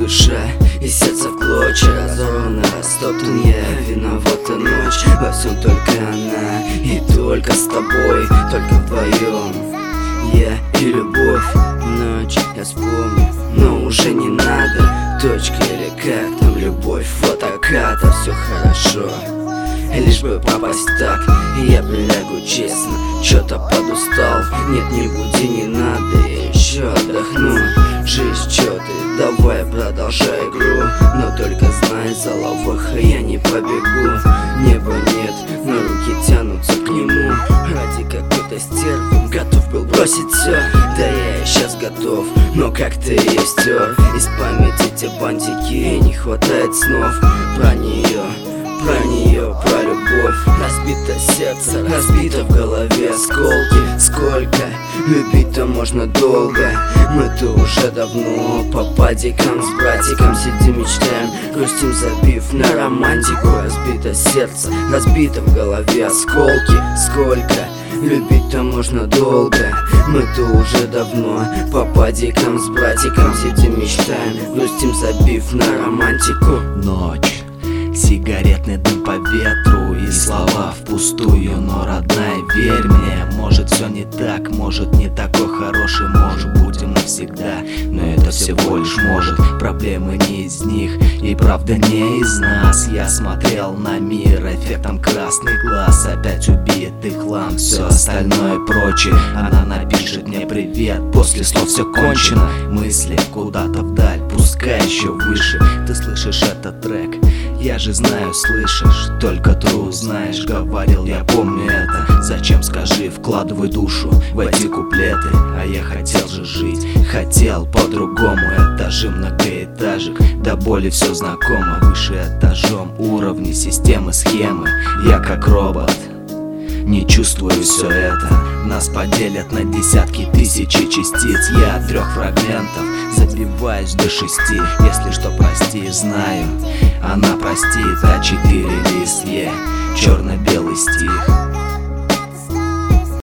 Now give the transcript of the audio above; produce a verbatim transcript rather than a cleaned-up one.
душа и сердце в клочья, разорвано, растоптан я, виновата ночь. Во всем только она и только с тобой, только вдвоем я и любовь. Ночь я вспомню, но уже не надо. Точка или как там любовь, фотоката, все хорошо, лишь бы попасть так. И я прилягу честно, чё-то подустал. Нет, не буди, не надо, я еще отдохну. Жизнь, чё ты, давай продолжай игру, но только знай, за лавах я не побегу. Неба нет, но руки тянутся к нему. Ради какой-то стервы готов был бросить все. Да я и сейчас готов, но как ты ее стер из памяти те бантики, не хватает снов про нее. Про нее, про любовь. Разбито сердце, разбито в голове осколки. Сколько любить-то можно долго. Мы-то уже давно по падикам с братиком сидим, мечтаем, грустим, забив на романтику. Разбито сердце, разбито в голове осколки. Сколько любить-то можно долго. Мы-то уже давно по падикам с братиком сидим, мечтаем, грустим, забив на романтику. Ночь, сигаретный дым по ветру и слова впустую. Но, родная, верь мне, может все не так, может не такой хороший, может будем навсегда. Но это всего лишь может, проблемы не из них и правда не из нас. Я смотрел на мир эффектом красный глаз, опять убитый хлам, все остальное прочее. Она напишет мне привет, после слов все кончено. Мысли куда-то вдаль, пускай еще выше. Ты слышишь этот трек? Я же знаю, слышишь, только true знаешь. Говорил, я помню это. Зачем, скажи, вкладывай душу в эти куплеты. А я хотел же жить, хотел по-другому. Этажи многоэтажек, до боли все знакомо. Выше этажом уровни, системы, схемы. Я как робот, не чувствую все это. Нас поделят на десятки тысячи частиц. Я от трех фрагментов забиваюсь до шести. Если что, прости, знаю, она простит. А четыре лист, yeah, черно-белый стих.